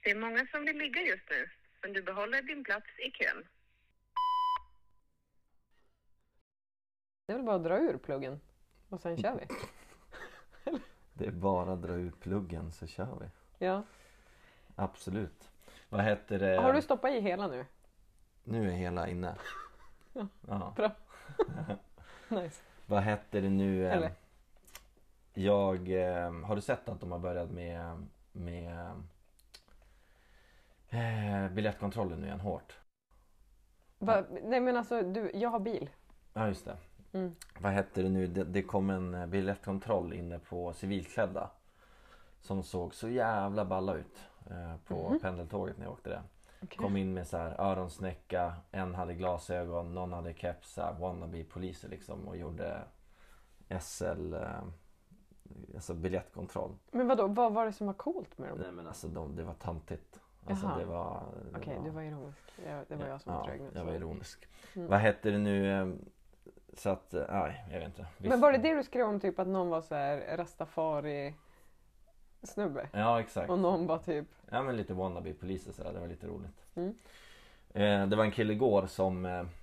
Det är många som vill ligga just nu, men du behåller din plats i kön. Det är väl bara att dra ur pluggen och sen kör vi. Det är bara att dra ur pluggen så kör vi. Ja. Absolut. Vad heter det? Har du stoppat i hela nu? Nu är hela inne. Ja. Bra. Nice. Vad heter det nu? Eller? Har du sett att de har börjat med biljettkontrollen nu igen hårt? Nej men alltså, jag har bil. Ja just det. Mm. Vad heter det nu? Det kom en biljettkontroll inne på civilklädda. Som såg så jävla balla ut på pendeltåget när jag åkte det. Okay. Kom in med så här öronsnäcka, en hade glasögon, någon hade kepsar, wannabe poliser liksom och gjorde SL, alltså biljettkontroll. Men vadå, vad var det som var coolt med dem? Nej men alltså det var tantigt. Alltså Jaha. det var... Okej, du var ironisk. Det var jag som var trög nu. Jag var ironisk. Mm. Vad heter det nu? Så att, nej jag vet inte. Men var det du skrev om typ att någon var så här rastafari snubbe? Ja exakt. Och någon var typ... Ja men lite wannabe poliser så där. Det var lite roligt. Mm. Det var en kille igår som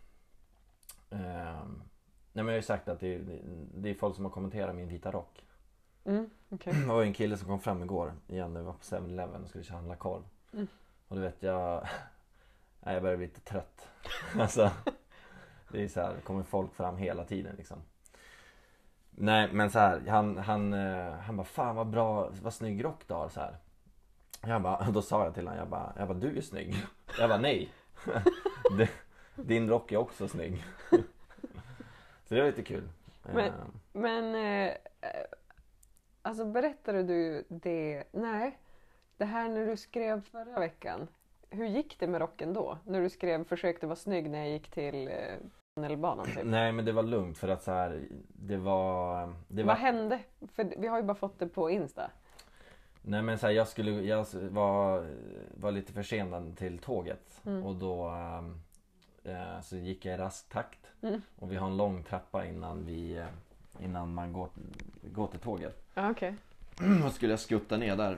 nej men jag har ju sagt att det är folk som har kommenterat min vita rock. Okay. Det var en kille som kom fram igår igen när vi var på 7-Eleven och skulle handla korv. Och du vet jag börjar bli lite trött. Alltså det är så här, det kommer folk fram hela tiden liksom. Nej men så här, han bara fan vad bra, vad snygg rock du har så här. Då sa jag till honom, jag bara du är snygg. Jag bara nej. Din rock är också snygg. Så det var lite kul. Men alltså berättade du det? Nej. Det här när du skrev förra veckan. Hur gick det med rocken då? När du skrev försökte vara snygg när jag gick till tunnelbanan typ. Nej men det var lugnt för att så här, det var... Vad hände? För vi har ju bara fått det på Insta. Nej men så här, jag var lite försenad till tåget. Och då så gick jag i rask takt. Och vi har en lång trappa innan man går till tåget. Ja, okej. Då skulle jag skutta ner där.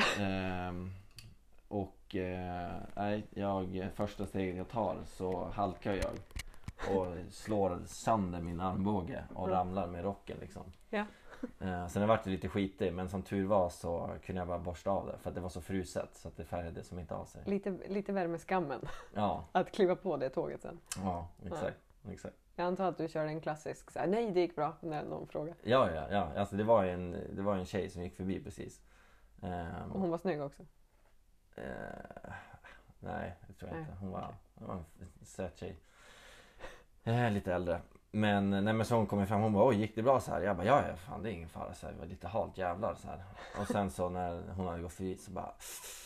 Första steget jag tar så halkar jag och slår sönder min armbåge och ramlar med rocken liksom. Ja. Sen har det varit lite skitigt men som tur var så kunde jag bara borsta av det för att det var så fruset så att det färgade som inte av sig. Lite värmeskammen. Ja. Att kliva på det tåget sen. Ja, exakt. Jag antar att du körde en klassisk så här, nej det gick bra när någon frågar. Ja. Alltså det var en tjej som gick förbi precis. Och hon var snygg också? Nej, det tror jag inte. Hon var en söt tjej. Lite äldre. Men så hon kom fram, hon bara, oj gick det bra så här? Jag bara, ja fan det är ingen fara så här. Det var lite halt jävlar så här. Och sen så när hon hade gått förbi så bara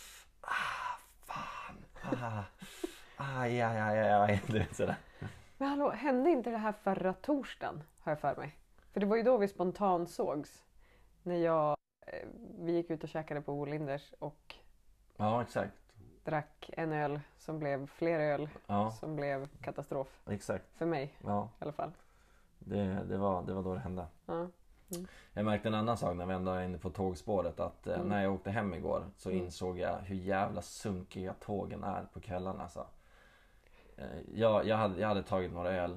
aj du vet sådär. Men hallå, hände inte det här förra torsdagen har jag för mig? För det var ju då vi spontant sågs. När vi gick ut och käkade på Olinders och ja exakt. Drack en öl som blev fler öl som blev katastrof. Exakt. För mig i alla fall. Det var då det hände. Ja. Jag märkte en annan sak när vi ändå är inne på tågspåret att när jag åkte hem igår så insåg jag hur jävla sunkiga tågen är på kvällarna alltså. Jag hade tagit några öl.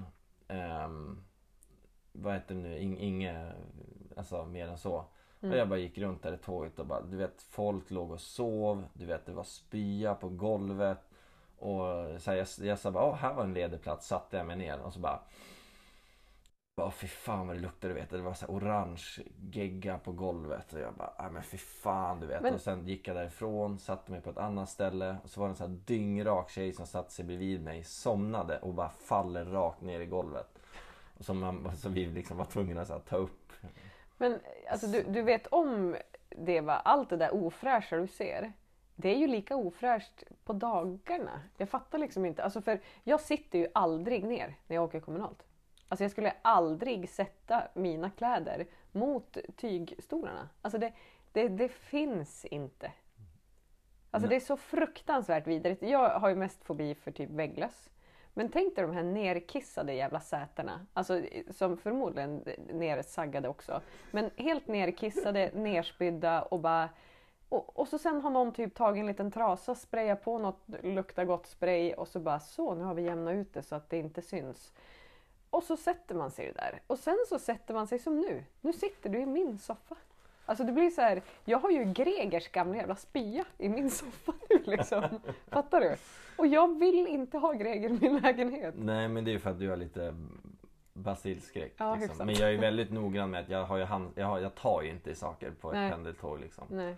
Vad heter det nu? Inget alltså mer än så. Och jag bara gick runt där i tåget och bara, du vet, folk låg och sov. Du vet, det var spya på golvet. Och så här, jag sa bara, här var en ledig plats. Satte jag mig ner och så bara fy fan vad det luktade, du vet. Det var så här orange gegga på golvet. Och jag bara, men fy fan, du vet. Och sen gick jag därifrån, satte mig på ett annat ställe. Och så var det en så här dyngrak tjej som satt sig bredvid mig. Somnade och bara faller rakt ner i golvet. Och så vi liksom var tvungna att ta upp. Men alltså du vet om det, va? Allt det där ofräscha du ser. Det är ju lika ofräscht på dagarna. Jag fattar liksom inte. Alltså för jag sitter ju aldrig ner när jag åker kommunalt. Alltså jag skulle aldrig sätta mina kläder mot tygstolarna. Alltså det finns inte. Alltså det är så fruktansvärt vidrigt. Jag har ju mest fobi för typ vägglöss. Men tänk dig de här nerkissade jävla sätena. Alltså som förmodligen nersaggade också. Men helt nerkissade, nerspydda och bara... Och så sen har någon typ tagit en liten trasa, sprayat på något luktar gott spray och så bara så, nu har vi jämnat ut det så att det inte syns. Och så sätter man sig där. Och sen så sätter man sig som nu. Nu sitter du i min soffa. Alltså det blir så här, jag har ju Gregers gamla jävla spya i min soffa nu liksom. Fattar du? Och jag vill inte ha Greger i min lägenhet. Nej, men det är ju för att du har lite basilskräck. Ja, liksom. Men jag är väldigt noggrann med att jag tar ju inte i saker på ett pendeltåg liksom. Nej.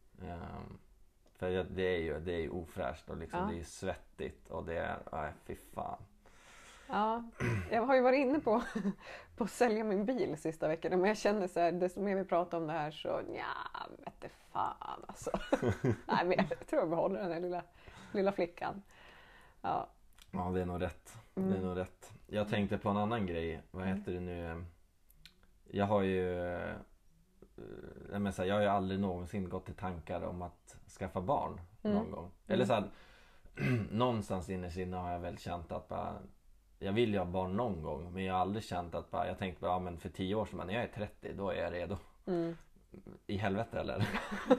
För det är ju ofräscht och liksom, det är svettigt och det är, nej fy fan. Ja, jag har ju varit inne på att sälja min bil sista veckan. Men jag känner så här, desto mer vi pratar om det här så vet du fan alltså. Nej, men jag tror jag behåller den här lilla flickan. Ja, det är nog rätt. Det är nog rätt. Jag tänkte på en annan grej. Vad heter det nu? Jag har ju jag har ju aldrig någonsin gått i tankar om att skaffa barn någon gång. Eller så här, någonstans innerst inne har jag väl känt att bara, jag vill ju ha barn någon gång, men jag har aldrig känt att bara, jag tänkte bara, men för 10 år sedan när jag är 30, då är jag redo. I helvete eller?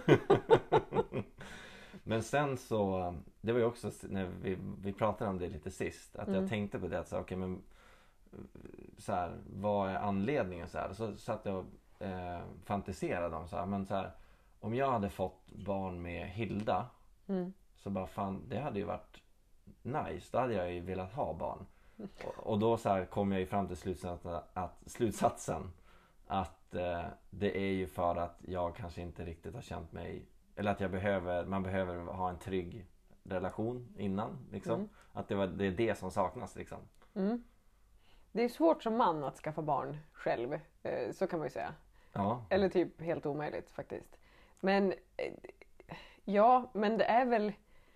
Men sen så, det var ju också när vi pratade om det lite sist, att jag tänkte på det att så, okej, men så här, vad är anledningen så här? Så satt jag och fantiserade om så här, men så här, om jag hade fått barn med Hilda så bara fan, det hade ju varit nice, då hade jag ju velat ha barn. Och då så här kom jag ju fram till slutsatsen att det är ju för att jag kanske inte riktigt har känt mig, eller att man behöver ha en trygg relation innan liksom. Att det är det som saknas liksom. Det är svårt som man att skaffa barn själv, så kan man ju säga. Ja. Eller typ helt omöjligt faktiskt. Men ja, men det är väl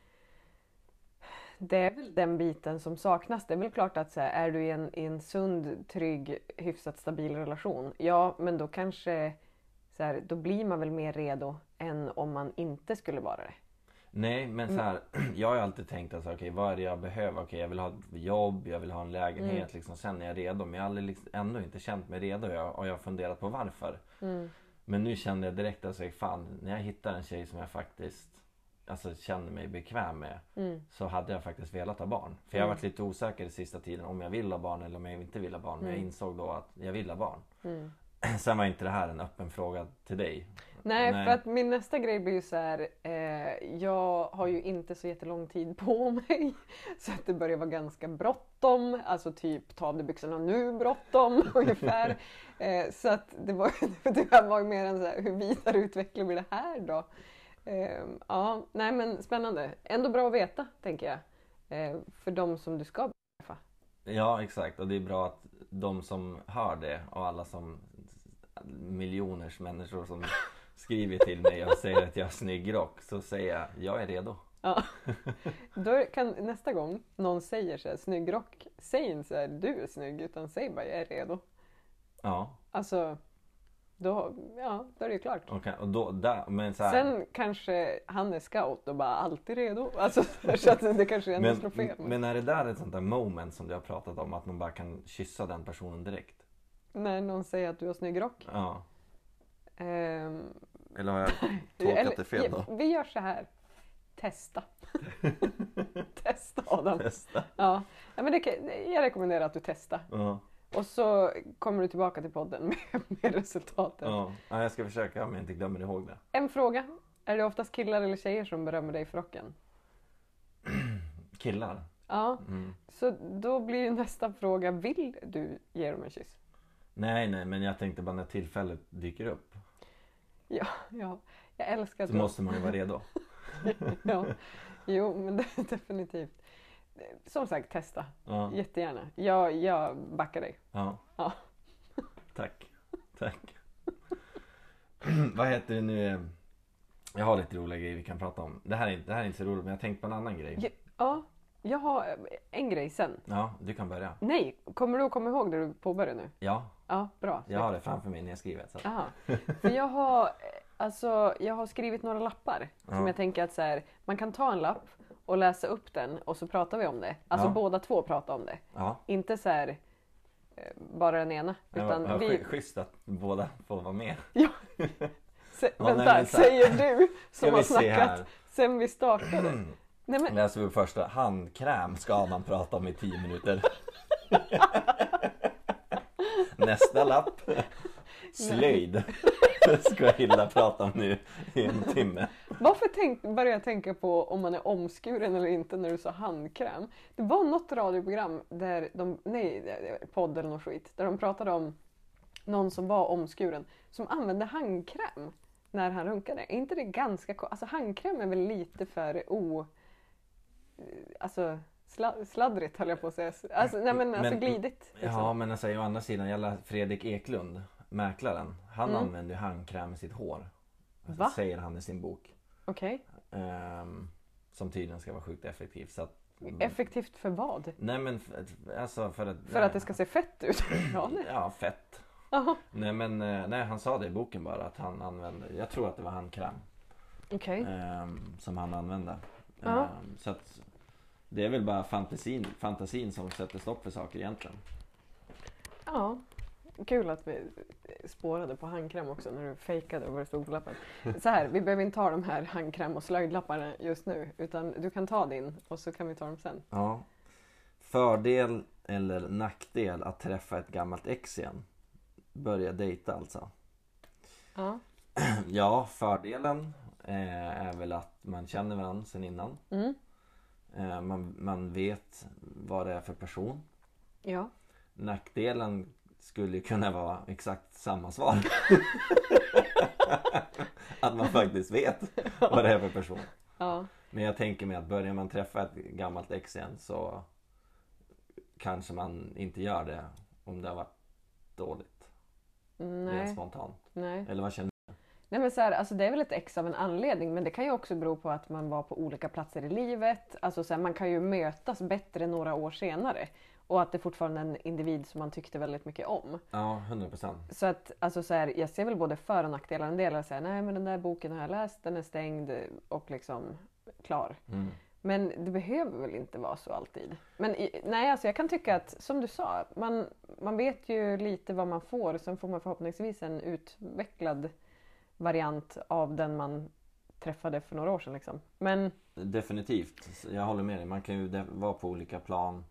den biten som saknas. Det är väl klart att så här, är du i en sund, trygg, hyfsat stabil relation, ja, men då kanske så här, då blir man väl mer redo än om man inte skulle vara det. Nej, men så här, jag har ju alltid tänkt att okej, vad är det jag behöver? Okej, jag vill ha ett jobb, jag vill ha en lägenhet liksom, sen är jag redo. Men jag har aldrig liksom, ändå inte känt mig redo och jag har funderat på varför. Men nu kände jag direkt att fan, när jag hittar en tjej som jag faktiskt känner mig bekväm med, så hade jag faktiskt velat ha barn. För jag har varit lite osäker i sista tiden om jag vill ha barn eller om jag inte vill ha barn. Men jag insåg då att jag vill ha barn. Sen var inte det här en öppen fråga till dig. Nej, för att min nästa grej blir ju så här, jag har ju inte så jättelång tid på mig, så att det börjar vara ganska bråttom, alltså typ ta av dig byxorna nu bråttom ungefär. Så att det var ju mer en så här, hur vidare utveckling blir det här då? Ja, nej men spännande. Ändå bra att veta, tänker jag, för de som du ska träffa. Ja, exakt, och det är bra att de som hör det och alla som miljoners människor som skriver till mig och säger att jag har snygg rock, så säger jag är redo. Ja. Då kan nästa gång någon säger så här, snygg rock, säg inte så här, du är snygg, utan säg bara jag är redo. Ja. Alltså, då är det ju klart. Okay, och då, men så här... Sen kanske han är scout och bara alltid redo. Alltså, så att det kanske ändå slår fel. Men är det där ett sånt där moment som du har pratat om, att man bara kan kyssa den personen direkt? När någon säger att du har snygg rock? Ja. Eller har jag tolkat det fel då? Vi gör så här. Testa. Testa, Adam. Testa. Ja, men jag rekommenderar att du testar. Ja. Och så kommer du tillbaka till podden med resultaten. Ja, jag ska försöka om jag inte glömmer ihåg det. En fråga. Är det oftast killar eller tjejer som berömmer dig för rocken? Killar? Ja, så då blir ju nästa fråga, vill du ge dem en kyss? Nej, men jag tänkte bara när tillfället dyker upp. Ja, jag älskar att så måste man ju vara redo. Ja, jo, men definitivt. Som sagt, testa. Ja. Jättegärna. Jag backar dig. Ja. Ja. Tack. Vad heter det nu? Jag har lite roliga grejer vi kan prata om. Det här är inte så roligt, men jag tänkte på en annan grej. Ja, jag har en grej sen. Ja, du kan börja. Nej, kommer du att komma ihåg det du påbörjar nu? Ja. Ja, bra. Jag har det framför mig när jag skriver. Så. Aha. För jag har skrivit några lappar som jag tänker att så här, man kan ta en lapp och läsa upp den och så pratar vi om det. Alltså båda två pratar om det. Ja. Inte så här bara den ena. Utan schysst att båda får vara med. Ja. Vänta, säger du som har vi se här. snackat sen vi startade. Nej, men... Läser vi första. Handkräm ska man prata om i 10 minuter. Nästa lapp. Slöjd. Ska Hilda prata om nu i en timme. Varför började jag tänka på om man är omskuren eller inte när du sa handkräm? Det var något radioprogram där podd eller något skit, där de pratade om någon som var omskuren som använde handkräm när han runkade. Är inte det ganska alltså handkräm är väl lite för sladdrigt höll jag på att säga. Alltså, nej men alltså glidigt. Liksom. Ja, men alltså, å andra sidan gäller Fredrik Eklund, mäklaren. Han använder ju handkräm i sitt hår. Alltså, säger han i sin bok. Okej. Som tydligen ska vara sjukt effektivt. Så att, effektivt för vad? Nej men alltså för att det ska se fett ut. Ja, fett. Aha. Nej men han sa det i boken bara att han använde, jag tror att det var handkräm. Okej. Som han använde. Så att det är väl bara fantasin som sätter stopp för saker egentligen. Ja. Kul att vi spårade på handkräm också när du fejkade över stolappen. Så här, vi behöver inte ta de här handkräm och slöjdlapparna just nu, utan du kan ta din och så kan vi ta dem sen. Ja. Fördel eller nackdel att träffa ett gammalt ex igen? Börja dejta alltså. Ja. Ja, fördelen är väl att man känner varandra sen innan. Man vet vad det är för person. Ja. Nackdelen skulle kunna vara exakt samma svar. Att man faktiskt vet vad det är för person. Ja. Men jag tänker mig att börjar man träffa ett gammalt ex igen så kanske man inte gör det om det har varit dåligt. Nej. Rent spontant. Nej. Eller vad känner du? Nej men så här, alltså det är väl ett ex av en anledning, men det kan ju också bero på att man var på olika platser i livet. Alltså så här, man kan ju mötas bättre några år senare. Och att det fortfarande är en individ som man tyckte väldigt mycket om. Ja, 100%. Så att alltså så här, jag ser väl både för- och nackdelar. En del säger nej men den där boken har jag läst, den är stängd och liksom klar. Men det behöver väl inte vara så alltid. Men nej, alltså jag kan tycka att, som du sa, man vet ju lite vad man får. Sen får man förhoppningsvis en utvecklad variant av den man träffade för några år sedan. Liksom. Men... Definitivt, jag håller med dig. Man kan ju vara på olika plan.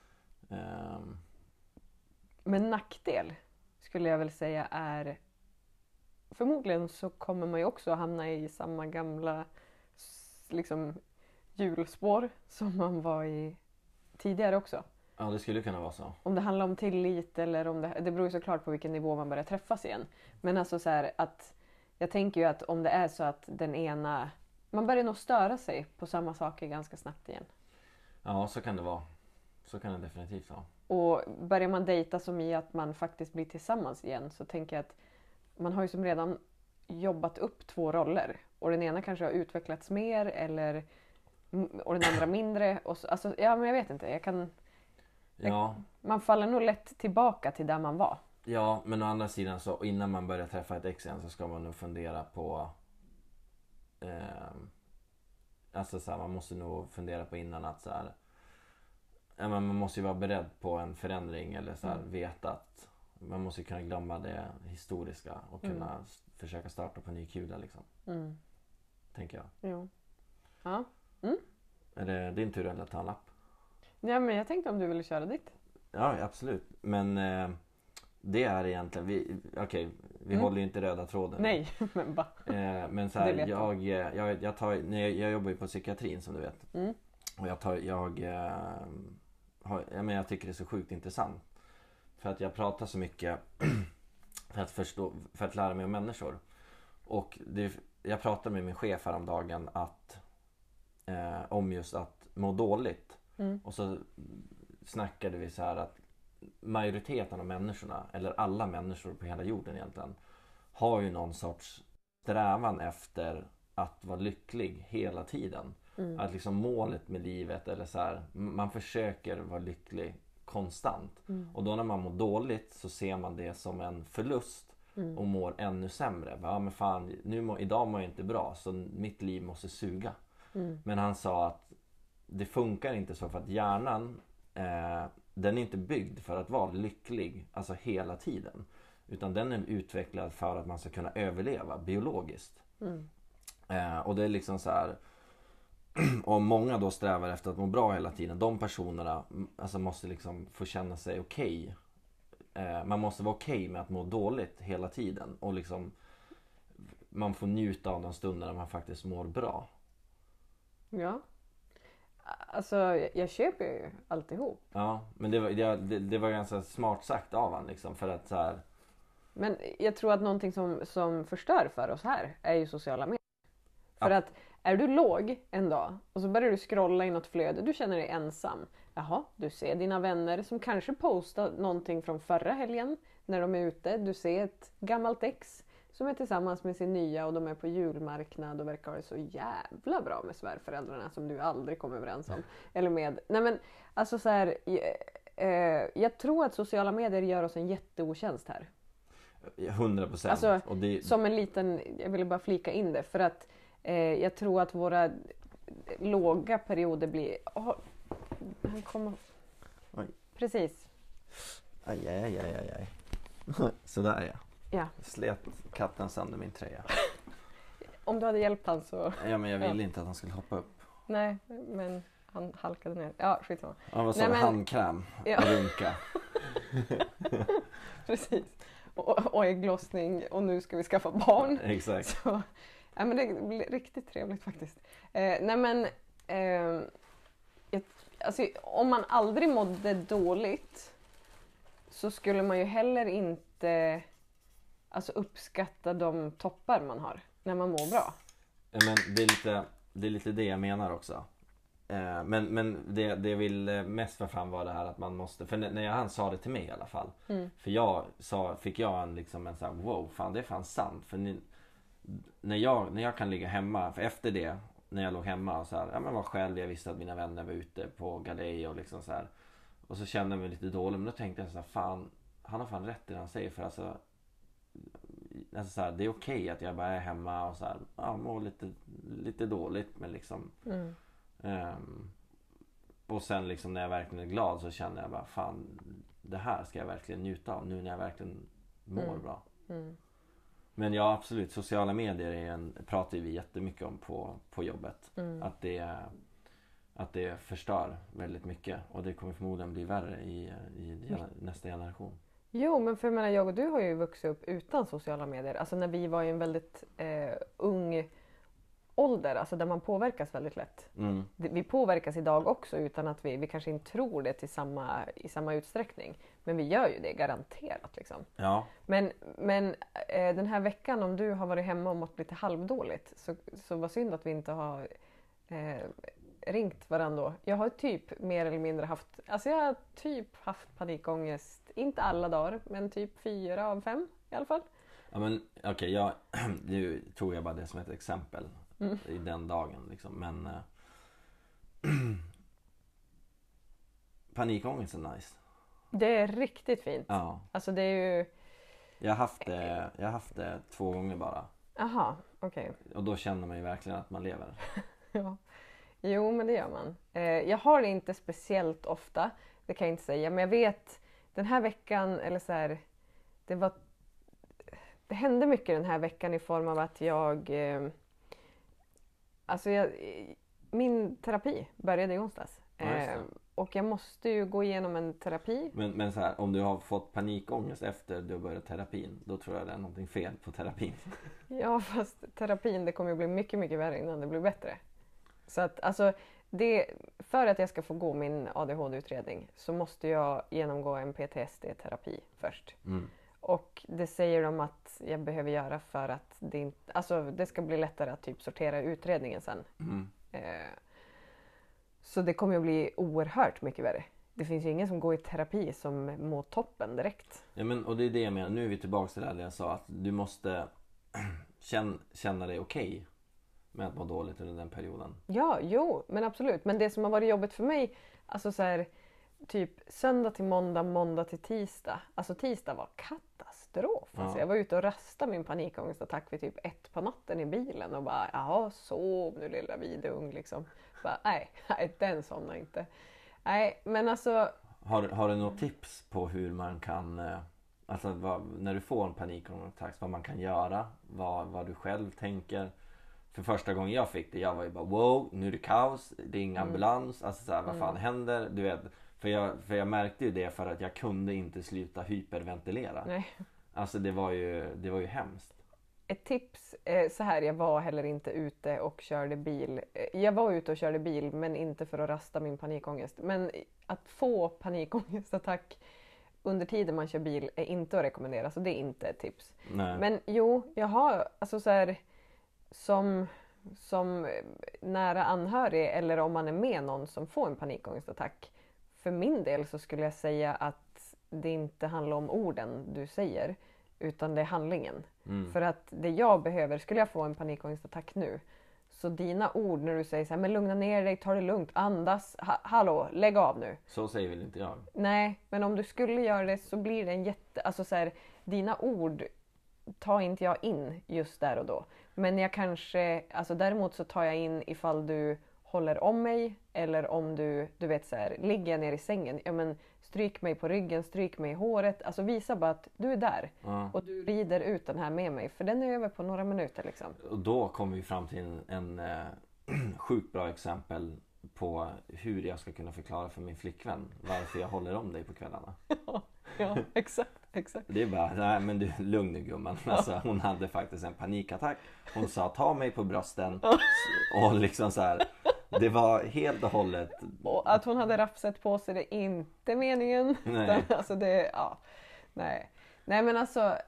Men nackdel skulle jag väl säga är, förmodligen så kommer man ju också hamna i samma gamla liksom hjulspår som man var i tidigare också. Ja, det skulle kunna vara så. Om det handlar om tillit eller om det beror ju såklart på vilken nivå man börjar träffas igen. Men alltså så här att jag tänker ju att om det är så att den ena, man börjar nog störa sig på samma saker ganska snabbt igen. Ja, så kan det vara. Så kan det definitivt vara. Och börjar man dejta som i att man faktiskt blir tillsammans igen, så tänker jag att man har ju som redan jobbat upp 2 roller. Och den ena kanske har utvecklats mer och den andra mindre. Och så, alltså, ja, men jag vet inte. Man faller nog lätt tillbaka till där man var. Ja, men å andra sidan så innan man börjar träffa ett ex igen så ska man nog fundera på alltså så här, man måste nog fundera på innan att så här, ja, men man måste ju vara beredd på en förändring eller så här, veta att man måste kunna glömma det historiska och kunna försöka starta på ny kula liksom. Tänker jag. Jo. Ja. Är det din tur eller att ta en lapp? Ja, men jag tänkte om du ville köra ditt. Ja, absolut. Men det är egentligen vi håller ju inte röda tråden. Nej, men bara. Men så här, jag jobbar ju på psykiatrin som du vet. Och jag tycker det är så sjukt intressant. För att jag pratar så mycket för att lära mig om människor. Och jag pratade med min chef häromdagen om just att må dåligt. Och så snackade vi så här att majoriteten av människorna, eller alla människor på hela jorden egentligen, har ju någon sorts strävan efter att vara lycklig hela tiden. Att liksom målet med livet eller så här, man försöker vara lycklig konstant. Och då när man mår dåligt så ser man det som en förlust och mår ännu sämre. Ja men fan, idag mår jag inte bra så mitt liv måste suga. Men han sa att det funkar inte så, för att hjärnan den är inte byggd för att vara lycklig alltså hela tiden. Utan den är utvecklad för att man ska kunna överleva biologiskt. Och det är liksom så här. Och många då strävar efter att må bra hela tiden. De personerna alltså måste liksom få känna sig okej. Man måste vara okej med att må dåligt hela tiden. Och liksom man får njuta av de stunderna man faktiskt mår bra. Ja. Alltså jag köper ju alltihop. Ja, men det var ganska smart sagt av han liksom. För att så här. Men jag tror att någonting som förstör för oss här är ju sociala medier. För att är du låg en dag och så börjar du scrolla i något flöde, du känner dig ensam. Jaha, du ser dina vänner som kanske postar någonting från förra helgen när de är ute. Du ser ett gammalt ex som är tillsammans med sin nya och de är på julmarknad och verkar ha det så jävla bra med svärföräldrarna som du aldrig kommer överens om. Eller med, nej men alltså så här, jag tror att sociala medier gör oss en jätteotjänst här. 100%. Alltså och det... som en liten, jag ville bara flika in det för att jag tror att våra låga perioder blir... Han kommer... Oj. Precis. Aj. Sådär ja. Ja. Slet katten sönder min tröja. Om du hade hjälpt han så... Ja, men jag ville inte att han skulle hoppa upp. Nej, men han halkade ner. Ja, skitsamma. Ja, vad sa du? Handkräm? Ja. Runka. Precis. Och ägglossning och nu ska vi skaffa barn. Exakt. Så, ja, men det blir riktigt trevligt faktiskt. Nej men... alltså, om man aldrig mådde dåligt så skulle man ju heller inte uppskatta de toppar man har när man mår bra. Ja, men det är lite det jag menar också. Men det jag vill mest för fram var det här att man måste, för när han sa det till mig i alla fall. För fick jag en sån här, wow, fan det är fan sant. För när jag kan ligga hemma, för efter det när jag låg hemma och så här, ja men var själv, jag visste att mina vänner var ute på galej och liksom så här. Och så kände jag mig lite dålig, men då tänkte jag så här, fan, han har fan rätt i det han säger, för alltså så här, det är okej att jag bara är hemma och så här, ja, mår lite dåligt, men liksom och sen liksom när jag verkligen är glad så känner jag bara, fan, det här ska jag verkligen njuta av nu när jag verkligen mår bra. Men ja, absolut, sociala medier pratar vi jättemycket om på jobbet. Att det förstör väldigt mycket, och det kommer förmodligen bli värre i nästa generation. Jo, men för jag och du har ju vuxit upp utan sociala medier. Alltså när vi var i en väldigt ung ålder, alltså där man påverkas väldigt lätt. Vi påverkas idag också utan att vi kanske inte tror det i samma utsträckning. Men vi gör ju det garanterat liksom. Ja. Men den här veckan, om du har varit hemma och mått lite halvdåligt, så var synd att vi inte har ringt varandra. Jag har typ mer eller mindre haft panikångest, inte alla dagar, men typ 4 av 5 i alla fall. Ja, men okej, nu tog jag bara det som ett exempel i den dagen liksom, men panikångest är nice. Det är riktigt fint. Ja. Alltså det är ju... Jag har haft det 2 gånger bara. Aha, okej. Och då känner man ju verkligen att man lever. Ja. Jo, men det gör man. Jag har det inte speciellt ofta, det kan jag inte säga. Men jag vet, den här veckan, eller så här, det hände mycket den här veckan i form av att min terapi började i onsdags. Och jag måste ju gå igenom en terapi. Men så här, om du har fått panikångest efter du har börjat terapin, då tror jag det är någonting fel på terapin. Ja, fast terapin, det kommer ju bli mycket, mycket värre innan det blir bättre. Så att för att jag ska få gå min ADHD-utredning så måste jag genomgå en PTSD-terapi först. Och det säger de att jag behöver göra för att det ska bli lättare att typ sortera utredningen sen. Så det kommer att bli oerhört mycket värre. Det finns ju ingen som går i terapi som mår toppen direkt. Ja, men och det är det jag menar. Nu är vi tillbaka till det där jag sa, att du måste känna dig okej med att må dåligt under den perioden. Ja, jo, men absolut. Men det som har varit jobbigt för mig, alltså så här, typ söndag till måndag, måndag till tisdag. Alltså tisdag var katastrof. Ja. Alltså, jag var ute och rastade min panikångestattack vid typ 1 på natten i bilen och bara, jaha, sov nu lilla vidung liksom. Bara, nej, den somnar inte. Nej, men alltså... Har du något tips på hur man kan alltså när du får en panikångestattack, vad man kan göra, vad du själv tänker. För första gången jag fick det, jag var ju bara wow, nu är det kaos, det är ingen ambulans, alltså så här, vad fan händer, du vet. För jag märkte ju det, för att jag kunde inte sluta hyperventilera. Nej. Alltså det var ju hemskt. Ett tips, så här, jag var heller inte ute och körde bil. Jag var ute och körde bil, men inte för att rasta min panikångest. Men att få panikångestattack under tiden man kör bil är inte att rekommendera, så det är inte ett tips. Nej. Men jo, jag har alltså så här, som nära anhörig, eller om man är med någon som får en panikångestattack. För min del så skulle jag säga att det inte handlar om orden du säger, utan det är handlingen. För att det jag behöver, skulle jag få en panikångestattack nu, så dina ord när du säger så här, men lugna ner dig, ta det lugnt, andas, hallå, lägg av nu. Så säger väl inte jag. Nej, men om du skulle göra det så blir det en alltså så här, dina ord tar inte jag in just där och då. Men jag kanske, alltså däremot så tar jag in ifall du håller om mig, eller om du vet så här, ligger jag ner i sängen, ja men stryk mig på ryggen, stryk mig i håret, alltså visa bara att du är där och du rider ut den här med mig, för den är över på några minuter liksom. Och då kommer vi fram till en sjukt bra exempel på hur jag ska kunna förklara för min flickvän varför jag håller om dig på kvällarna. Ja, exakt. Det är bara, nej men du, lugn nu gumman. Alltså, hon hade faktiskt en panikattack. Hon sa, ta mig på brösten. Och liksom så här, det var helt och hållet. Och att hon hade rapset på sig, det är inte meningen. Nej. Alltså det, ja. Nej men alltså,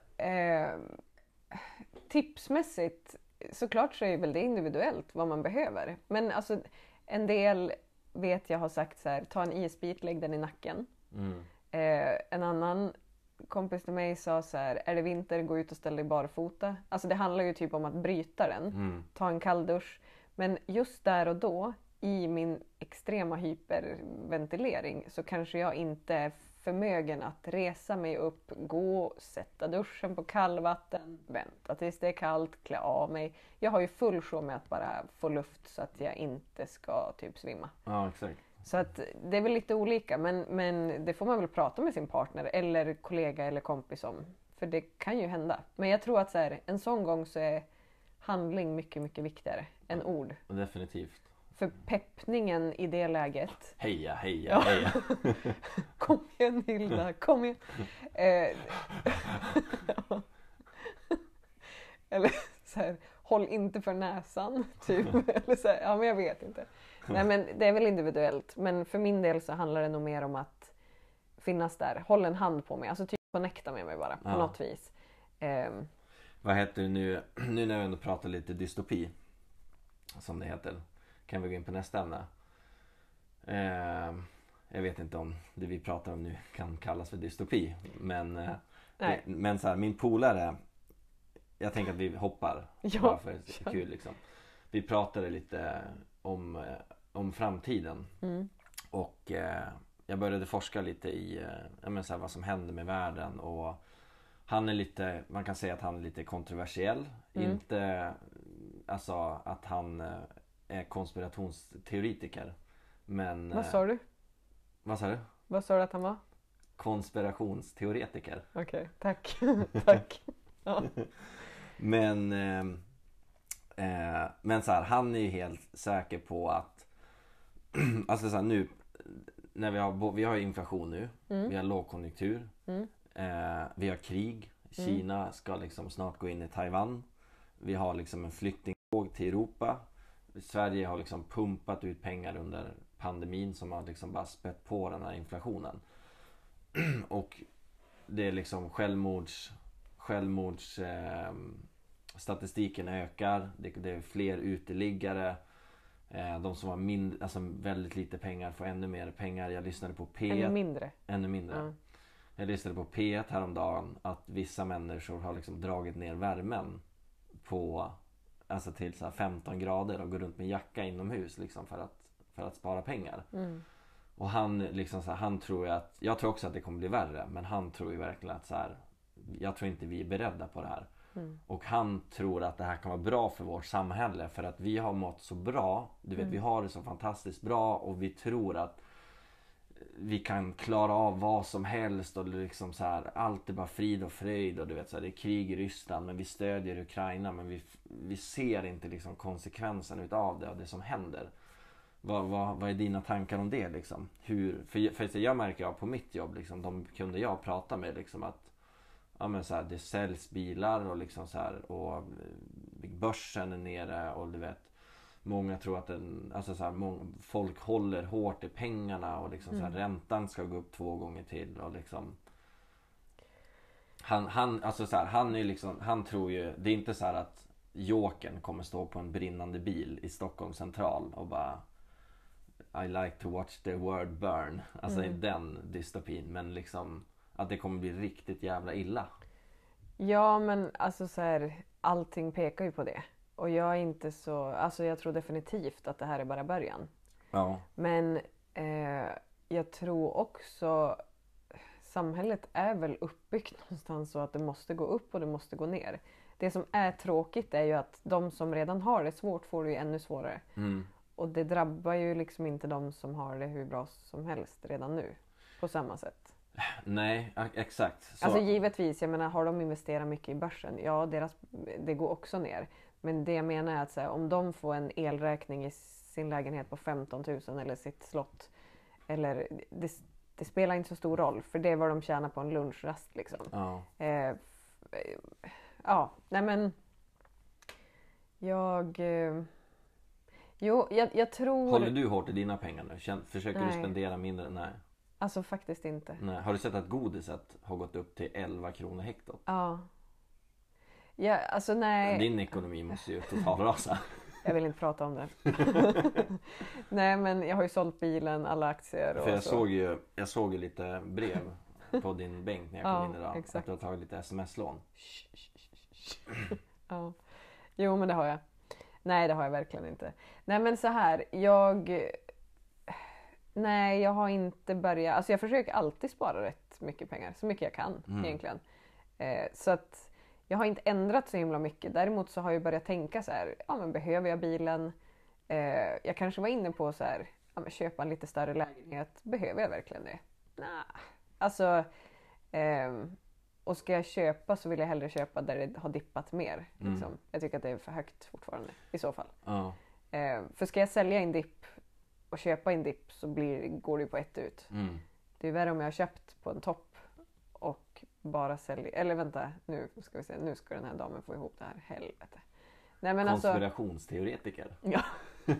tipsmässigt, såklart så är väl det individuellt vad man behöver. Men alltså, en del vet jag har sagt så här, ta en isbit, lägg den i nacken. En annan kompis till mig sa så här, är det vinter, gå ut och ställ dig barfota. Alltså det handlar ju typ om att bryta den. Ta en kalldusch. Men just där och då, i min extrema hyperventilering, så kanske jag inte är förmögen att resa mig upp, gå, sätta duschen på kallvatten, vänta tills det är kallt, klä av mig. Jag har ju full show med att bara få luft så att jag inte ska typ svimma. Ja, exakt. Så att det är väl lite olika, men det får man väl prata med sin partner eller kollega eller kompis om. För det kan ju hända. Men jag tror att så här, en sån gång så är handling mycket, mycket viktigare än ord. Definitivt. För peppningen i det läget. Heja. Kom igen Hilda, kom igen. Eller så här, håll inte för näsan. Typ. Eller så här, ja men jag vet inte. Nej men det är väl individuellt. Men för min del så handlar det nog mer om att finnas där. Håll en hand på mig. Alltså typ connecta med mig bara på något vis. Vad heter det nu när vi ändå pratar lite dystopi, som det heter, kan vi gå in på nästa ämne. Jag vet inte om det vi pratar om nu kan kallas för dystopi, men så här, min polare, jag tänker att vi hoppar bara för kul liksom. Vi pratade lite om framtiden och jag började forska lite i så här, vad som händer med världen, och han är lite, man kan säga att han är lite kontroversiell. Inte alltså att han är konspirationsteoretiker. Men Vad sa du? Vad sa du? Vad sa du att han var? Konspirationsteoretiker. Okej, tack. Tack. Ja. Men så här, han är ju helt säker på att alltså så här, nu när vi har inflation nu, vi har lågkonjunktur, vi har krig, Kina ska liksom snart gå in i Taiwan, vi har liksom en flyktingvåg till Europa, Sverige har liksom pumpat ut pengar under pandemin som har liksom bara spett på den här inflationen. Och det är liksom statistiken ökar, det är fler uteliggare, de som har alltså väldigt lite pengar får ännu mer pengar. Jag lyssnade på P1. Ännu mindre. Jag lyssnade på P1 häromdagen att vissa människor har liksom dragit ner värmen på, alltså till så här 15 grader och går runt med jacka inomhus liksom för att spara pengar. Och han liksom så här, han tror att, jag tror också att det kommer bli värre, men han tror ju verkligen att så här, jag tror inte vi är beredda på det här. Och han tror att det här kan vara bra för vårt samhälle, för att vi har mått så bra, du vet, vi har det så fantastiskt bra, och vi tror att vi kan klara av vad som helst och liksom så här, allt är bara frid och fröjd och du vet så här, det är krig i Ryssland men vi stödjer Ukraina men vi ser inte liksom konsekvensen utav det och det som händer. Vad är dina tankar om det liksom? För jag märker på mitt jobb liksom, de kunde jag prata med liksom att ja men så här, det säljs bilar och liksom så här och börsen är nere och du vet många tror att alltså så här, folk håller hårt i pengarna och liksom så här, räntan ska gå upp 2 gånger till och liksom alltså så här, han är liksom, han tror ju, det är inte så här att Jokern kommer stå på en brinnande bil i Stockholm central och bara I like to watch the world burn, alltså i den dystopin, men liksom att det kommer bli riktigt jävla illa. Ja men alltså så här, allting pekar ju på det. Och jag är inte så, alltså jag tror definitivt att det här är bara början. Ja. Men jag tror också samhället är väl uppbyggt någonstans så att det måste gå upp och det måste gå ner. Det som är tråkigt är ju att de som redan har det svårt får det ju ännu svårare. Och det drabbar ju liksom inte de som har det hur bra som helst redan nu. På samma sätt. Nej, exakt. Så. Alltså givetvis, jag menar har de investerat mycket i börsen, ja det går också ner. Men det jag menar är att så här, om de får en elräkning i sin lägenhet på 15 000 eller sitt slott. Eller det spelar inte så stor roll för det är vad de tjänar på en lunchrast liksom. Ja. Ja, nej men jag tror... Håller du hårt i dina pengar nu? Försöker Nej. du spendera mindre? Nej. Alltså faktiskt inte. Nej. Har du sett att godiset har gått upp till 11 kronor hektot? Ja. Ja, alltså nej. Din ekonomi måste ju totalrasa. Jag vill inte prata om det. Nej men jag har ju sålt bilen, alla aktier och För jag så. jag såg ju lite brev på din bänk när jag kom in idag. Exakt. Att du har tagit lite sms-lån. Ja. Jo men det har jag. Nej det har jag verkligen inte. Nej men så här, Nej jag har inte börjat, alltså jag försöker alltid spara rätt mycket pengar, så mycket jag kan egentligen. Så att jag har inte ändrat så himla mycket. Däremot så har jag börjat tänka så här, ja men behöver jag bilen? Jag kanske var inne på så här, ja men köpa en lite större lägenhet. Behöver jag verkligen det? Nej. Alltså, och ska jag köpa så vill jag hellre köpa där det har dippat mer. Liksom. Jag tycker att det är för högt fortfarande i så fall. Ja. För ska jag sälja en dipp och köpa en dipp så går det ju på ett ut. Det är värre om jag har köpt på en topp och bara säljer, eller vänta, nu ska vi se, nu ska den här damen få ihop det här, helvete. Nej, men konspirationsteoretiker. Alltså, ja.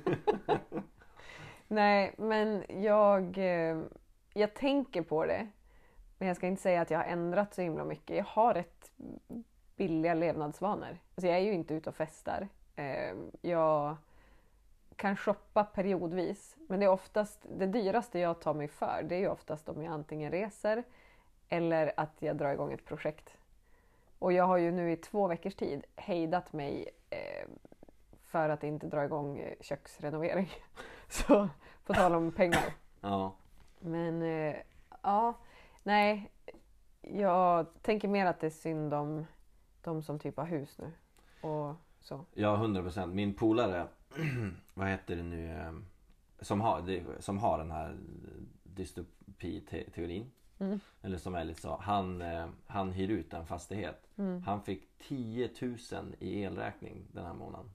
Nej, men jag tänker på det. Men jag ska inte säga att jag har ändrat så himla mycket. Jag har rätt billiga levnadsvanor. Alltså jag är ju inte ute och festar. Jag kan shoppa periodvis. Men det är oftast, det dyraste jag tar mig för, det är ju oftast om jag antingen reser eller att jag drar igång ett projekt. Och jag har ju nu i 2 veckors tid hejdat mig för att inte dra igång köksrenovering. Så på tal om pengar. Ja. Men ja, nej. Jag tänker mer att det är synd om de som typ har hus nu. Och så. Ja, 100%. Min polare, vad heter det nu, som har den här dystopiteorin. Eller som är lite så, han hyr ut en fastighet. Han fick 10 000 i elräkning den här månaden.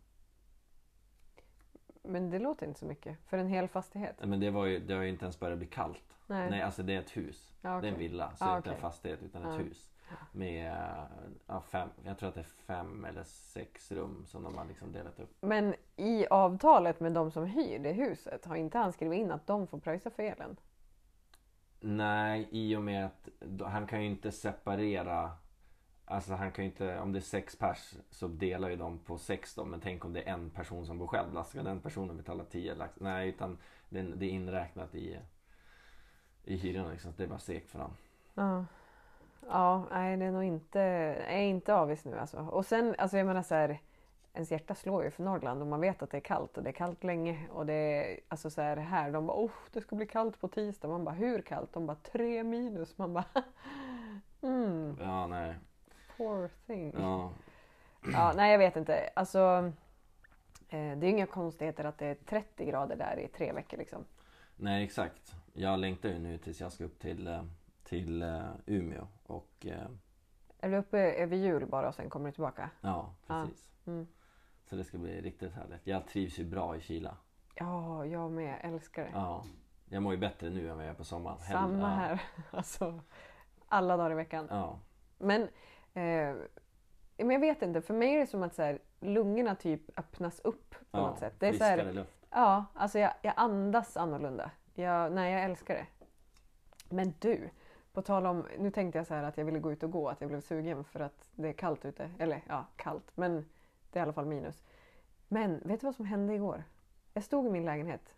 Men det låter inte så mycket för en hel fastighet. Men det har ju inte ens börjat bli kallt. Nej, alltså det är ett hus. Ja, okay. Det är en villa, så det är inte en fastighet utan ett hus. Med jag tror att det är 5 eller 6 rum som de har liksom delat upp. Men i avtalet med de som hyr det huset har inte han skrivit in att de får pröjsa för elen? Nej, i och med att han kan ju inte separera. Alltså han kan ju inte, om det är 6 pers så delar ju de på 6 då. Men tänk om det är en person som bor själv. Ska den personen betala 10 lax? Nej, utan det är inräknat i hyran liksom. Det är bara segt för han. Ja, nej det är nog inte avis nu alltså. Och sen, alltså jag menar så här, ens hjärta slår ju för Norrland och man vet att det är kallt och det är kallt länge och det är alltså så här de bara det ska bli kallt på tisdag. Man bara hur kallt? De bara 3 minus. Man bara Ja, nej. Poor thing. Ja. Ja, nej jag vet inte. Alltså det är ju inga konstigheter att det är 30 grader där i 3 veckor liksom. Nej, exakt. Jag längtar ju nu tills jag ska upp till Umeå. Och Är du uppe över jul bara och sen kommer du tillbaka? ja, precis. Mm. Så det ska bli riktigt härligt. Jag trivs ju bra i Kila. Ja, jag med. Älskar det. Ja, jag mår ju bättre nu än vad jag gör på sommaren. Samma här. Alltså, alla dagar i veckan. Ja. Men jag vet inte. För mig är det som att så här, lungorna typ öppnas upp på något sätt. Det är så här, friskare luft. ja, alltså jag andas annorlunda. Jag älskar det. Men du, på tal om, nu tänkte jag så här att jag ville gå ut och gå, att jag blev sugen för att det är kallt ute. Eller ja, kallt, men det är i alla fall minus. Men vet du vad som hände igår? Jag stod i min lägenhet.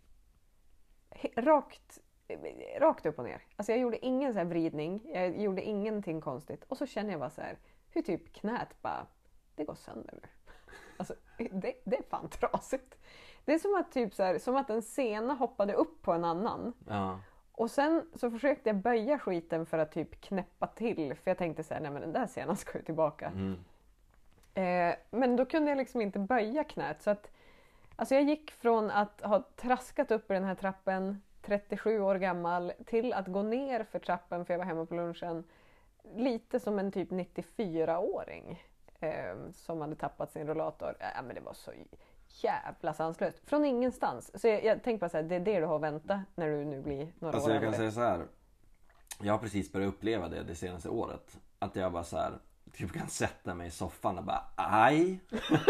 Rakt upp och ner. Alltså jag gjorde ingen så här vridning, jag gjorde ingenting konstigt. Och så känner jag bara så här, hur typ knät bara, det går sönder nu. Alltså det är fan trasigt. Det är som att typ så här, som att en sena hoppade upp på en annan. Ja. Och sen så försökte jag böja skiten för att typ knäppa till. För jag tänkte så här, nej men den där senan ska ju tillbaka. Mm. Men då kunde jag liksom inte böja knät. Så att, alltså jag gick från att ha traskat upp i den här trappen 37 år gammal till att gå ner för trappen för jag var hemma på lunchen. Lite som en typ 94-åring som hade tappat sin rollator. Men det var så jävla sanslöst. Från ingenstans. Så jag tänkte bara så här, det är det du har att vänta när du nu blir några Alltså år jag kan äldre. säga så här. Jag har precis börjat uppleva det senaste året. Att jag bara så här, typ kan sätta mig i soffan och bara aj.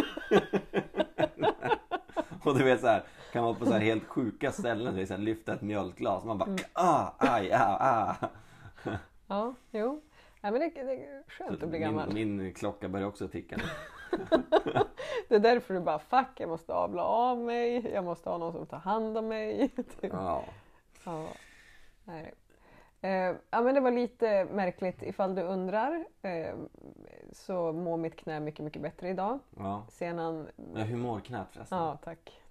Och du vet så här, kan vara på så här helt sjuka ställen, det är så här, lyfta ett mjölkglas, man bara aj. Ja, jo. Ja, men det är skönt att bli gammal. Min klocka börjar också ticka nu. Det är därför du bara, fuck, jag måste avla av mig. Jag måste ha någon som tar hand om mig. Ja. Ja. Nej. Ja, men det var lite märkligt. Ifall du undrar så mår mitt knä mycket, mycket bättre idag. Ja. Senan... Ja, hur mår knät förresten? Ja, tack.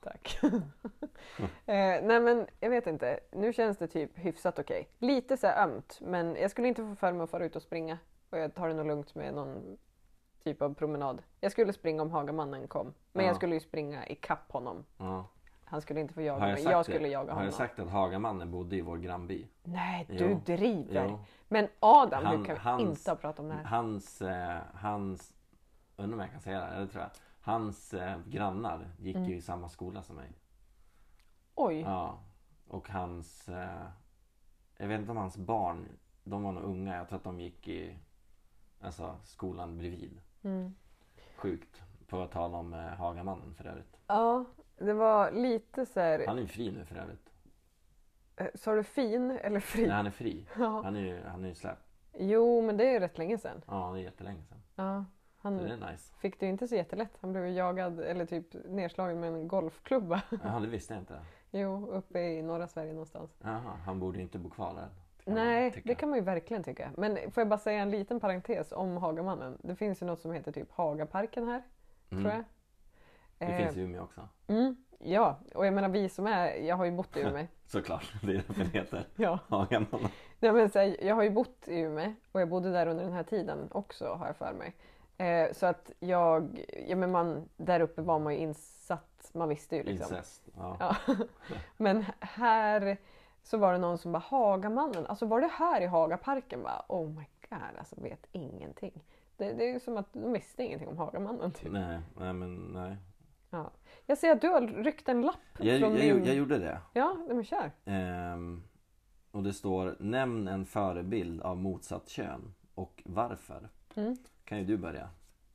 Nej, men jag vet inte. Nu känns det typ hyfsat okej. Lite så här ömt, men jag skulle inte få för mig att fara ut och springa. Och jag tar det nog lugnt med någon typ av promenad. Jag skulle springa om Hagamannen kom. Men jag skulle ju springa i kapp honom. Ja. Han skulle inte få jaga Har mig. sagt Jag skulle det? jaga Har honom. jag sagt att Hagamannen bodde i vår grannby? Nej, du Jo. driver. Jo. Men Adam, Han- du kan hans- inte ha pratat om det här. Hans undrar om jag kan säga det, eller tror jag. Hans grannar gick ju i samma skola som mig. Oj. Ja. Och hans jag vet inte om hans barn, de var nog unga, jag tror att de gick i skolan bredvid. Mm. Sjukt. På att tala om Hagamannen för övrigt. Ja, det var lite så här... Han är ju fri nu för övrigt. Sa du fin eller fri? Nej, han är fri. Ja. Han är ju släppt. Jo, men det är ju rätt länge sedan. Ja, det är jättelänge sedan. Ja, Så han det är nice. fick det ju inte så jättelätt. Han blev ju jagad eller typ nedslagen med en golfklubba. Jaha, det visste jag inte. Jo, uppe i norra Sverige någonstans. Jaha, han borde ju inte bo kvar där. kan man Nej, tycka. det kan man ju verkligen tycka. Men får jag bara säga en liten parentes om Hagamannen. Det finns ju något som heter typ Hagaparken här, tror jag. Det finns i Umeå också. Ja, och jag menar vi som är, jag har ju bott i Umeå. Såklart, det är därför det heter Ja. Hagamannen. Nej, men så här, jag har ju bott i Umeå och jag bodde där under den här tiden också, har jag för mig. Så att där uppe var man ju insatt, man visste ju liksom. Incest. Ja. Ja. Men här så var det någon som bara, Hagamannen, alltså var det här i Hagaparken? Bara, oh my god, alltså vet ingenting. Det är ju som att de visste ingenting om Hagamannen typ. Nej. Ja. Jag ser att du har ryckt en lapp från min... Jag gjorde det. Ja, men kör. Och det står, nämn en förebild av motsatt kön och varför. Kan ju du börja?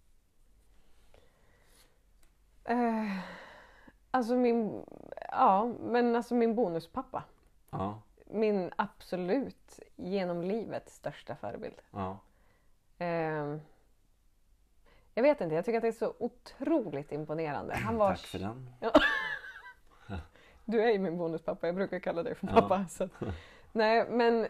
Min bonuspappa. Ja. Min absolut genom livet största förebild. Ja. Jag vet inte, jag tycker att det är så otroligt imponerande. Han var... Tack för den. Du är ju min bonuspappa, jag brukar kalla dig för pappa. Så. Nej,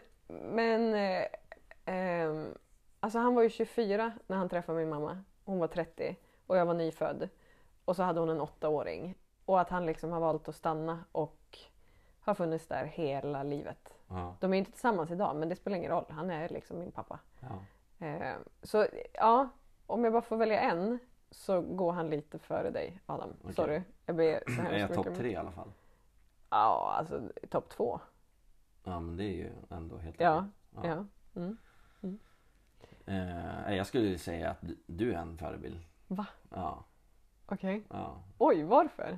alltså han var ju 24 när han träffade min mamma. Hon var 30 och jag var nyfödd. Och så hade hon en 8-åring. Och att han liksom har valt att stanna och har funnits där hela livet. Ja. De är ju inte tillsammans idag, men det spelar ingen roll. Han är liksom min pappa. Ja. Så ja, om jag bara får välja en så går han lite före dig, Adam. Okej. Sorry, jag ber så hemskt Är jag mycket topp om- 3 i alla fall? Ja, alltså topp 2. Ja, men det är ju ändå helt Ja, okej. ja. Mm. Jag skulle ju säga att du är en förebild. Va? Ja. Okej. Ja. Oj, varför?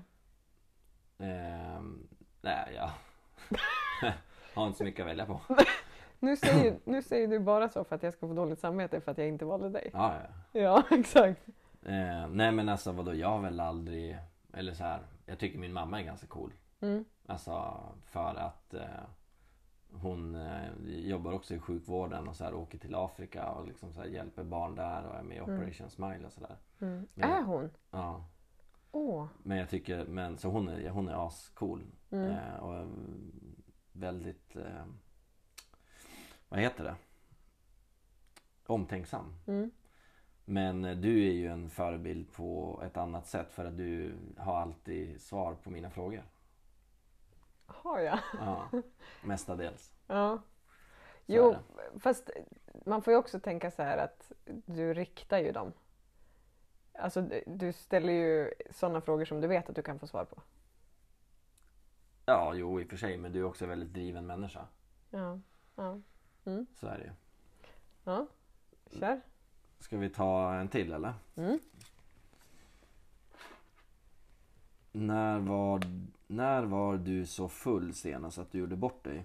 Nej, jag har inte så mycket att välja på. Nu säger du bara så för att jag ska få dåligt samvete för att jag inte valde dig. Ja. Ja, exakt. Nej men alltså vadå, jag har väl aldrig, eller så här, jag tycker min mamma är ganska cool. Mm. Alltså för att hon jobbar också i sjukvården och så här, åker till Afrika och liksom så här, hjälper barn där och är med i Operation Smile och sådär. Mm. Men- Är hon? Ja. Åh. Men jag tycker, så hon är ascool. Mm. Och väldigt, vad heter det? Omtänksam. Mm. Men du är ju en förebild på ett annat sätt för att du har alltid svar på mina frågor. Har jag? Ja, mestadels. Ja. Så Jo, är fast man får ju också tänka så här att du riktar ju dem. Alltså du ställer ju sådana frågor som du vet att du kan få svar på. Ja, jo i och för sig, men du är också en väldigt driven människa. Ja. Ja. Så är det ju. Ja. Kör. Ska vi ta en till eller? Mm. När var du så full senast att du gjorde bort dig?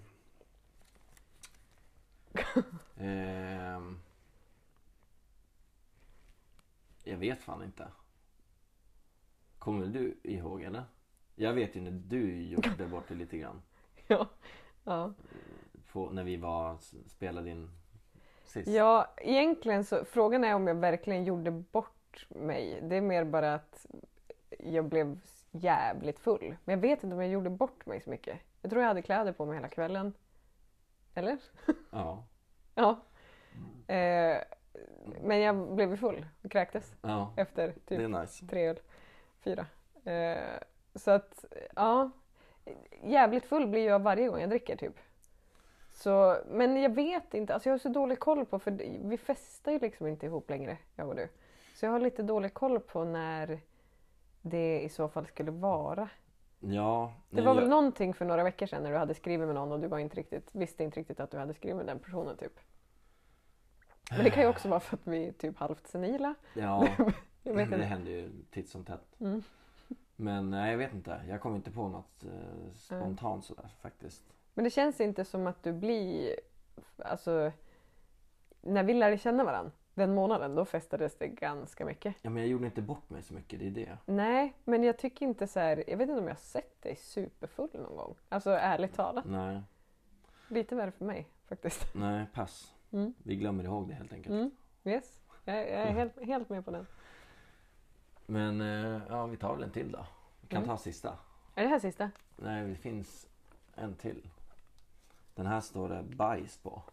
Jag vet fan inte. Kommer du ihåg eller? Jag vet ju när du gjorde bort dig lite grann. Ja. Ja. När vi spelade in sist. Ja, egentligen så frågan är om jag verkligen gjorde bort mig. Det är mer bara att jag blev jävligt full. Men jag vet inte om jag gjorde bort mig så mycket. Jag tror jag hade kläder på mig hela kvällen. Eller? Ja. Ja. Men jag blev ju full och kräktes Ja. efter Det typ är nice. 3 öl, 4. Så att, ja. Jävligt full blir jag varje gång jag dricker typ. Så, men jag vet inte, alltså jag har så dålig koll på, för vi festar ju liksom inte ihop längre, jag och du. Så jag har lite dålig koll på när det i så fall skulle vara. Ja. Det var väl någonting för några veckor sedan när du hade skrivit med någon och du visste inte riktigt att du hade skrivit med den personen typ. Men det kan ju också vara för att vi är typ halvt senila. Ja, Jag vet det inte. händer ju titt som tätt. Mm. Men nej, jag vet inte. Jag kommer inte på något spontant sådär faktiskt. Men det känns inte som att du blir, alltså när vi lärde känna varandra den månaden, då festades det ganska mycket. Ja, men jag gjorde inte bort mig så mycket, det är det. Nej, men jag tycker inte så här, jag vet inte om jag har sett dig superfull någon gång. Alltså ärligt talat. Nej, Lite värre för mig faktiskt. nej, pass. Mm. Vi glömmer ihåg det helt enkelt. Mm. Yes, jag är helt med på den. Men ja, vi tar väl en till då. Vi kan ta sista. Är det här sista? Nej, det finns en till. Den här står det bajs på.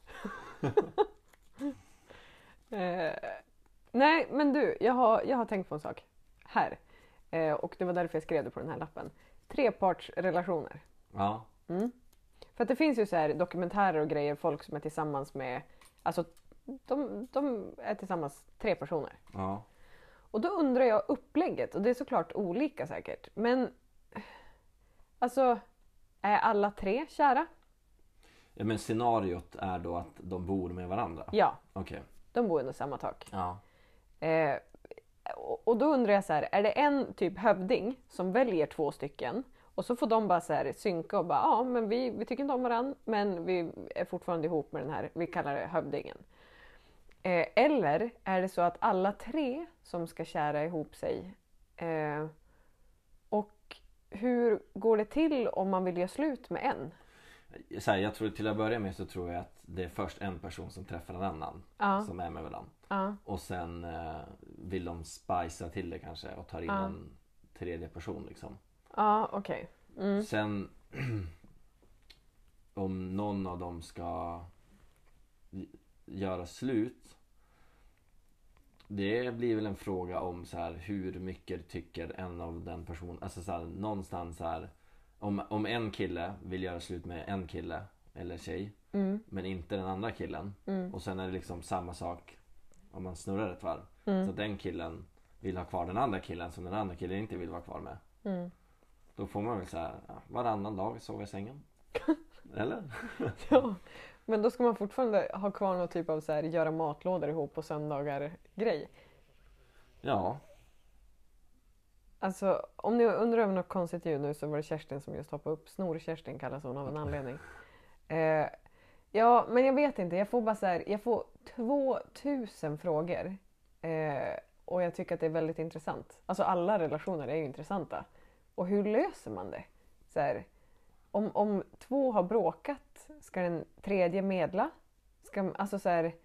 Nej, men du, jag har tänkt på en sak här. Och det var därför jag skrev det på den här lappen. Trepartsrelationer. Ja, Mm. För att det finns ju så här dokumentärer och grejer, folk som är tillsammans med, alltså de är tillsammans 3 personer. ja. Och då undrar jag upplägget, och det är såklart olika säkert, men alltså är alla 3 kära? Ja, men scenariot är då att de bor med varandra. Ja, Okej. de bor under samma tak. Ja. Och då undrar jag så här, är det en typ hövding som väljer 2 stycken och så får de bara så här synka och bara, ja men vi tycker inte om varandra, men vi är fortfarande ihop med den här, vi kallar det hövdingen. Eller är det så att alla 3 som ska kära ihop sig, och hur går det till om man vill göra slut med en? Så här, jag tror till att börja med så tror jag att det är först en person som träffar en annan Ja. som är med varandra. Ja. Och sen vill de spicea till det kanske och tar in en tredje person liksom. Ja, okej. Mm. Sen om någon av dem ska göra slut, det blir väl en fråga om så här, hur mycket tycker en av den personen, alltså så här, någonstans så här, om en kille vill göra slut med en kille eller tjej men inte den andra killen, och sen är det liksom samma sak om man snurrar ett varv, så att den killen vill ha kvar den andra killen som den andra killen inte vill vara kvar med. Då får man väl så här, varannan dag sova i sängen. Eller? Ja, men då ska man fortfarande ha kvar någon typ av så här, göra matlådor ihop på söndagar grej. Ja. Alltså, om ni undrar över något konstigt ljud nu så var det Kerstin som just hoppade upp. Snor-Kerstin kallas hon av en anledning. Ja, men jag vet inte. Jag får bara så här, jag får 2000 frågor. Och jag tycker att det är väldigt intressant. Alltså alla relationer är ju intressanta. Och hur löser man det? Så här, om två har bråkat, ska den tredje medla? Alltså så här...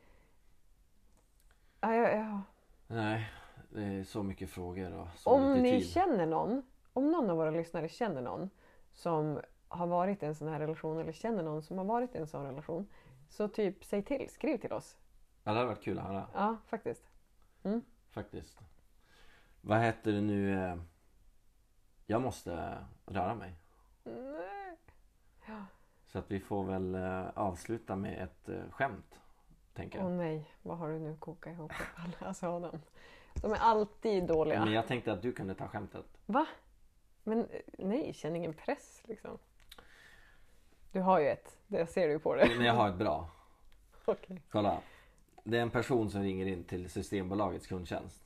Ja. Nej, det är så mycket frågor och så Om lite ni tid. känner någon, om någon av våra lyssnare känner någon som har varit i en sån här relation eller känner någon som har varit i en sån relation, så typ säg till, skriv till oss. Ja, det hade varit kul att höra. Ja, faktiskt. Faktiskt. Vad heter det nu? Jag måste röra mig. Nej. Ja. Så att vi får väl avsluta med ett skämt, tänker jag. Åh nej, vad har du nu kokat ihop? Alltså Adam. De är alltid dåliga. Men jag tänkte att du kunde ta skämtet. Va? Men nej, känn ingen press liksom. Du har ju ett, det ser du på det. Men jag har ett bra. Okej. Kolla. Det är en person som ringer in till Systembolagets kundtjänst.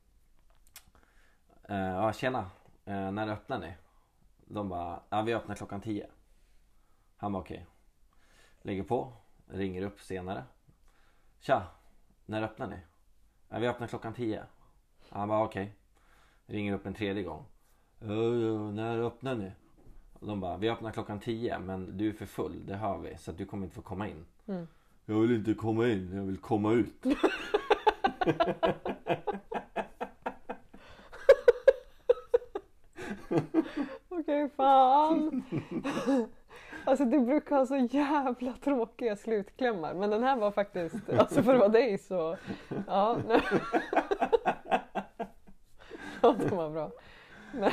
Ja, tjena. När öppnar ni? De bara, ja vi öppnar klockan 10. Han bara okej. Lägger på. Ringer upp senare. Tja, när öppnar ni? Ja, vi öppnar klockan 10. Han bara okej. Ringer upp en tredje gång. När öppnar ni? Och de bara, vi öppnar klockan 10 men du är för full, det hör vi. Så att du kommer inte få komma in. Jag vill inte komma in, jag vill komma ut. Okej, fan. Alltså du brukar ha så jävla tråkiga slutklämmar. Men den här var faktiskt, alltså för att vara dig så, ja. Ja, den var bra. Men,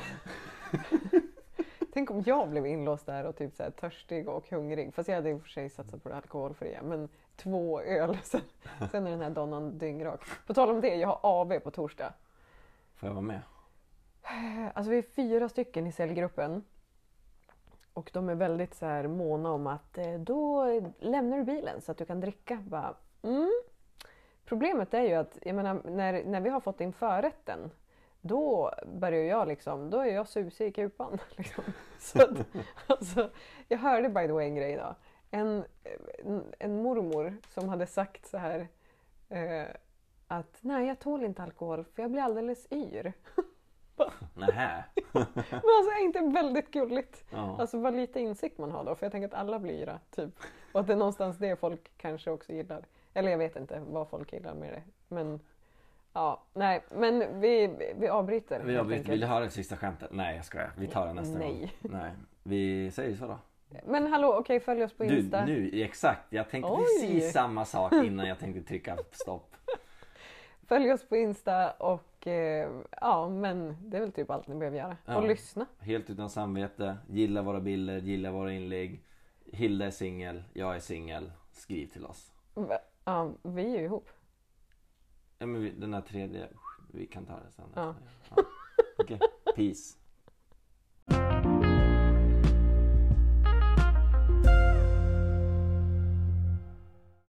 tänk om jag blev inlåst där och typ så här törstig och hungrig. Fast jag hade i och för sig satsat på det alkoholfria. Men 2 öl, sen är den här donnan dyngrak. På tal om det, jag har AV på torsdag. Får jag vara med? Alltså vi är 4 stycken i säljgruppen. Och de är väldigt så här måna om att då lämnar du bilen så att du kan dricka. Bara, Problemet är ju att jag menar, när vi har fått in förrätten, då börjar jag liksom, då är jag susig i kupan. Liksom. Så att, alltså, jag hörde by the way en grej idag. En mormor som hade sagt så här att nej jag tål inte alkohol för jag blir alldeles yr. Nähä. Men alltså är inte väldigt gulligt. Ja. Alltså vad lite insikt man har då. För jag tänker att alla blir yra, typ. Och att det är någonstans det folk kanske också gillar. Eller jag vet inte vad folk gillar med det. Men ja, nej. Men vi avbryter. Vi avbryter. Vill du höra det sista skämtet? Nej, jag skojar. Vi tar det nästa gång. Nej. Vi säger så då. Men hallå, okej, följ oss på Insta. Nu, exakt. Jag tänkte precis samma sak innan jag tänkte trycka stopp. Följ oss på Insta och ja, men det är väl typ allt ni behöver göra. Ja. Och lyssna. Helt utan samvete. Gilla våra bilder, gilla våra inlägg. Hilda är singel, jag är singel. Skriv till oss. Ja, vi är ju ihop. Ja, men den här tredje, vi kan ta det sen. Ja. Okej, peace.